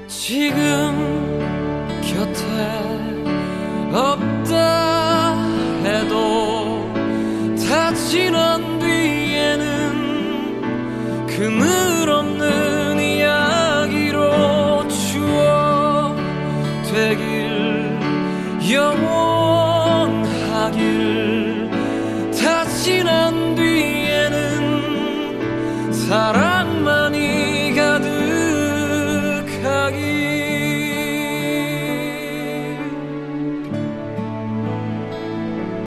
지금 곁에 없다 해도 다 지난 뒤에는 그늘 없는 이야기로 추억 되길 영원하길 다 지난 뒤에는 사랑